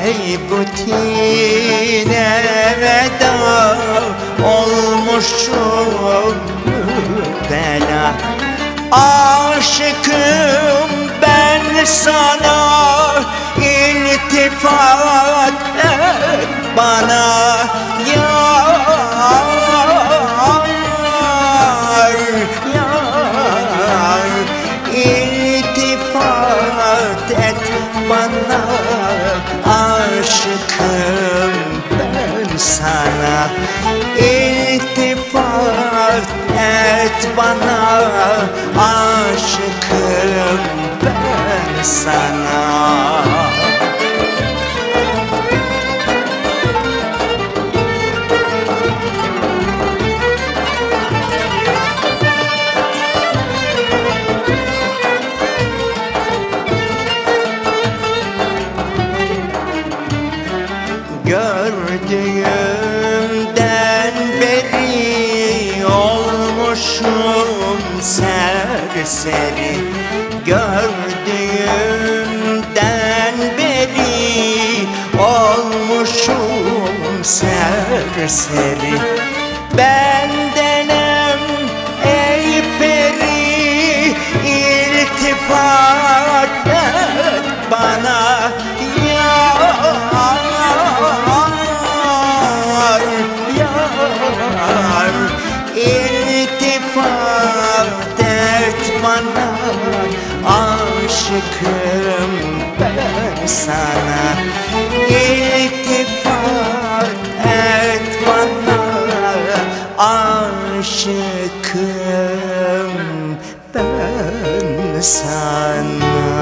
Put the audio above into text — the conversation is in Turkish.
Butine veda olmuşum bela. Aşıkım ben sana, iltifat et bana yar, yar. İltifat et bana, aşıkım ben sana. İltifat et bana, aşıkım ben sana. Gördüğümden beri olmuşum serseri. Gördüğümden beri olmuşum serseri. Bendenem ey peri, iltifat et bana yar, yar. İltifat et bana, aşıkım ben sana. İltifat et bana, aşıkım ben sana.